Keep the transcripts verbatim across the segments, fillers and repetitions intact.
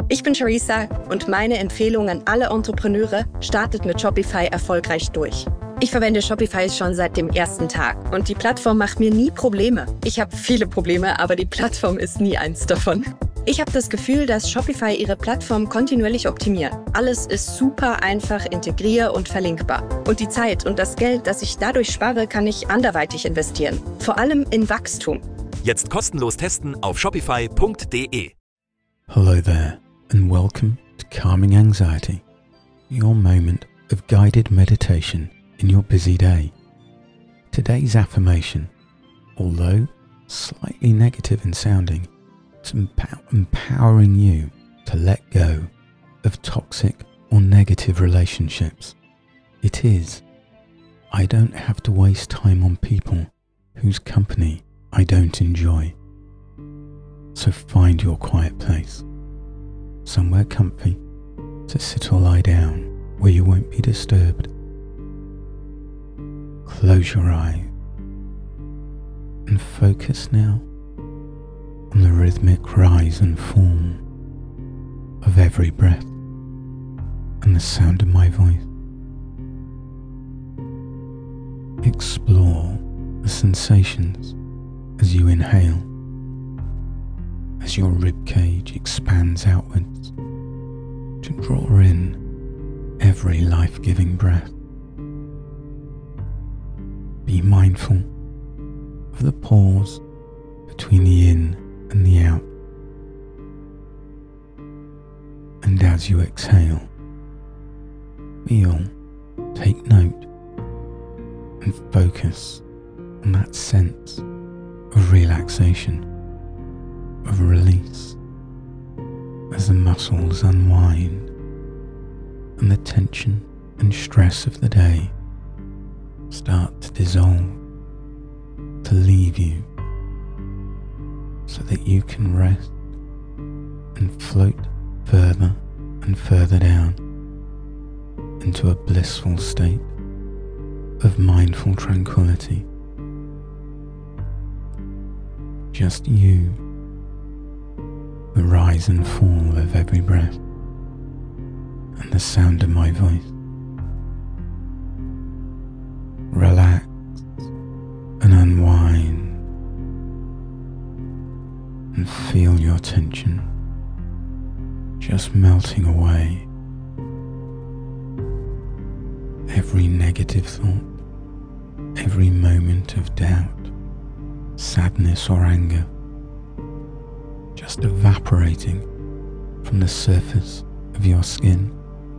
Ich bin Charissa und meine Empfehlung an alle Entrepreneure: startet mit Shopify erfolgreich durch. Ich verwende Shopify schon seit dem ersten Tag und die Plattform macht mir nie Probleme. Ich habe viele Probleme, aber die Plattform ist nie eins davon. Ich habe das Gefühl, dass Shopify ihre Plattform kontinuierlich optimiert. Alles ist super einfach integrier- und verlinkbar. Und die Zeit und das Geld, das ich dadurch spare, kann ich anderweitig investieren. Vor allem in Wachstum. Jetzt kostenlos testen auf shopify punkt de. Hello there and welcome to Calming Anxiety, your moment of guided meditation in your busy day. Today's affirmation, although slightly negative in sounding, is empow- empowering you to let go of toxic or negative relationships. It is, I don't have to waste time on people whose company I don't enjoy. So find your quiet place, somewhere comfy to sit or lie down where you won't be disturbed. Close your eyes and focus now on the rhythmic rise and fall of every breath and the sound of my voice. Explore the sensations as you inhale, as your ribcage expands outwards to draw in every life-giving breath. Be mindful of the pause between the in and the out. And as you exhale, feel, take note, and focus on that sense of relaxation, of release, as the muscles unwind and the tension and stress of the day start to dissolve, to leave you, so that you can rest and float further and further down into a blissful state of mindful tranquility. Just you, the rise and fall of every breath, and the sound of my voice. Relax and unwind and feel your tension just melting away. Every negative thought, every moment of doubt, sadness or anger, just evaporating from the surface of your skin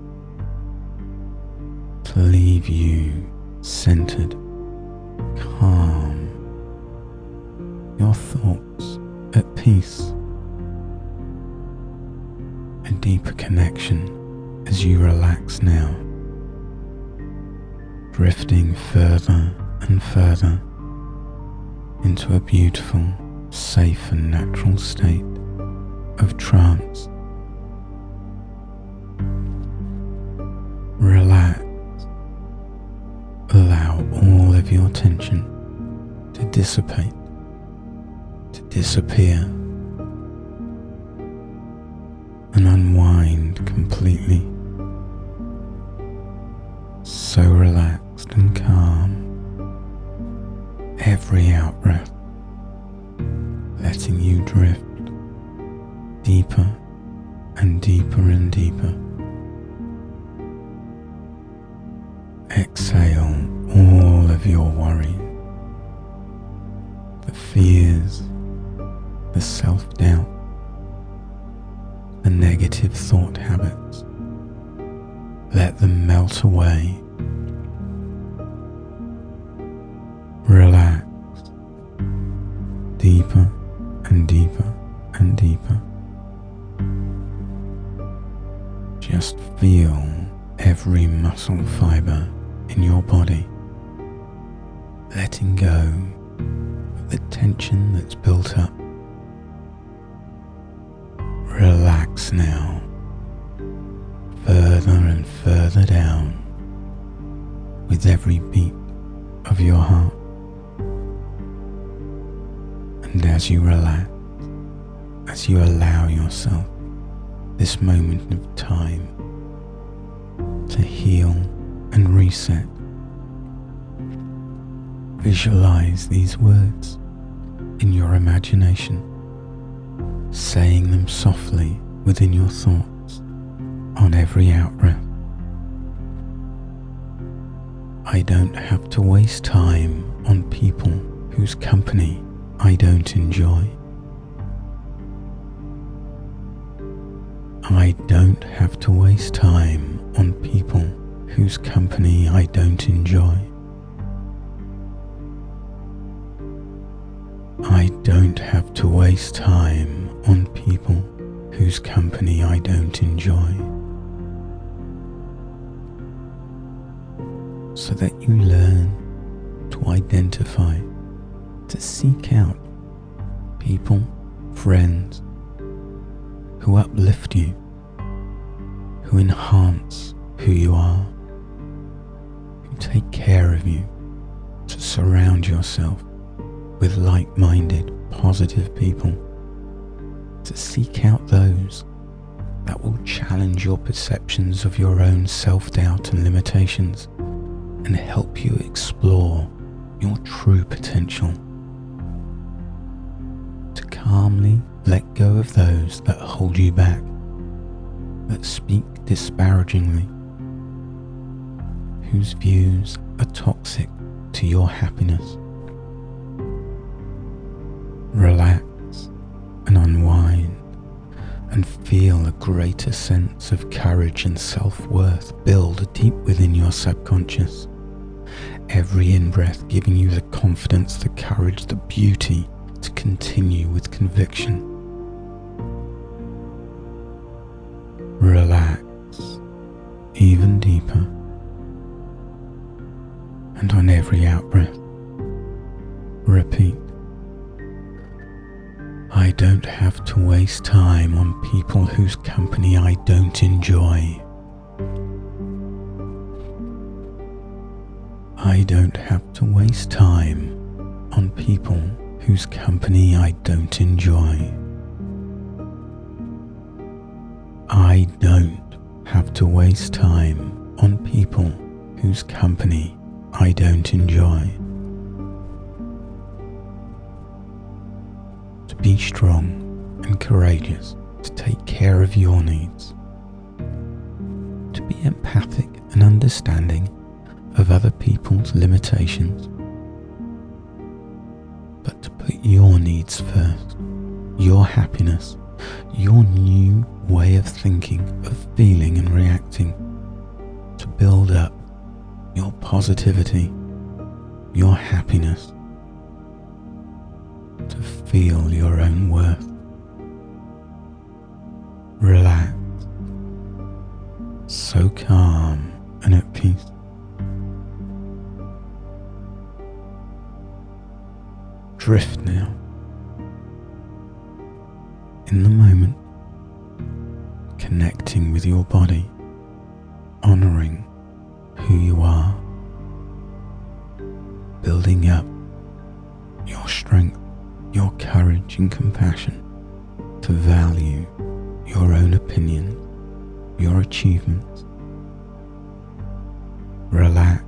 to leave you centered, calm, your thoughts at peace, a deeper connection as you relax now, drifting further and further into a beautiful, safe and natural state of trance. Relax. Allow all of your tension to dissipate, to disappear, and unwind completely. So relaxed and calm. Every out-breath letting you drift deeper and deeper and deeper. Exhale all of your worry, the fears, the self-doubt, the negative thought habits. Let them melt away. Relax deeper and deeper and deeper. Just feel every muscle fiber in your body letting go of the tension that's built up. Relax now, further and further down with every beat of your heart. And as you relax, as you allow yourself this moment of time to heal and reset. Visualize these words in your imagination, saying them softly within your thoughts on every out-breath. I don't have to waste time on people whose company I don't enjoy. I don't have to waste time on people whose company I don't enjoy. I don't have to waste time on people whose company I don't enjoy. So that you learn to identify, to seek out people, friends, who uplift you, who enhance who you are, who take care of you, to surround yourself with like-minded, positive people, to seek out those that will challenge your perceptions of your own self-doubt and limitations and help you explore your true potential. To calmly let go of those that hold you back, that speak disparagingly, whose views are toxic to your happiness. Relax and unwind and feel a greater sense of courage and self-worth build deep within your subconscious. Every in-breath giving you the confidence, the courage, the beauty to continue with conviction. Relax even deeper, and on every out-breath, repeat, I don't have to waste time on people whose company I don't enjoy. I don't have to waste time on people whose company I don't enjoy. I don't have to waste time on people whose company I don't enjoy. To be strong and courageous, to take care of your needs, to be empathic and understanding of other people's limitations, but to put your needs first, your happiness, your new way of thinking, of feeling and reacting, to build up your positivity, your happiness, to feel your own worth. Relax, so calm and at peace. Drift now, in the moment, connecting with your body, honouring who you are, building up your strength, your courage and compassion to value your own opinion, your achievements. Relax,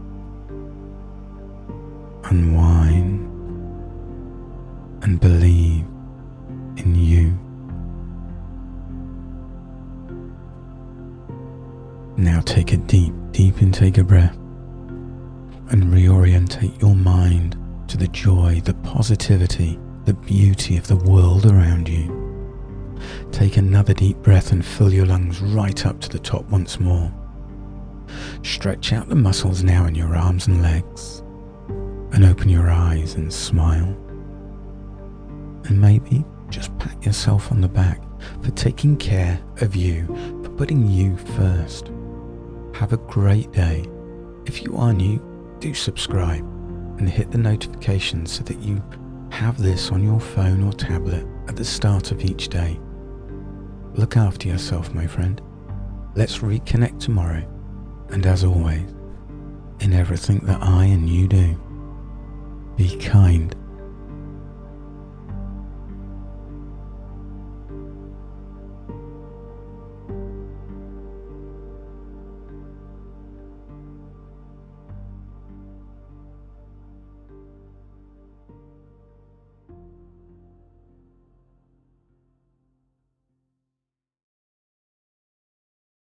unwind, and believe in you. Now take a deep, deep intake of breath and reorientate your mind to the joy, the positivity, the beauty of the world around you. Take another deep breath and fill your lungs right up to the top once more. Stretch out the muscles now in your arms and legs and open your eyes and smile. And maybe just pat yourself on the back for taking care of you, for putting you first. Have a great day. If you are new, do subscribe and hit the notifications so that you have this on your phone or tablet at the start of each day. Look after yourself, my friend. Let's reconnect tomorrow. And as always, in everything that I and you do, be kind